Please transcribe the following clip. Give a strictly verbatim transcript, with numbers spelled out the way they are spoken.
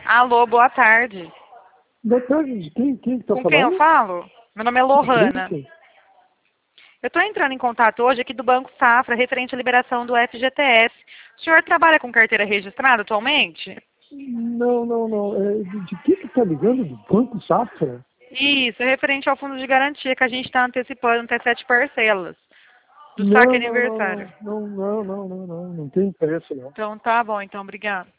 Alô, boa tarde. Boa tarde, de quem, quem está Com falando? quem eu falo? Meu nome é Lohana. Sim. Eu estou entrando em contato hoje aqui do Banco Safra, referente à liberação do F G T S. O senhor trabalha com carteira registrada atualmente? Não, não, não. É, de, de que que está ligando? Do Banco Safra? Isso, é referente ao fundo de garantia que a gente está antecipando até sete parcelas do saque Não, não, não, aniversário. não, não, não, não, não, não, não tem interesse não. Então tá bom, então obrigado.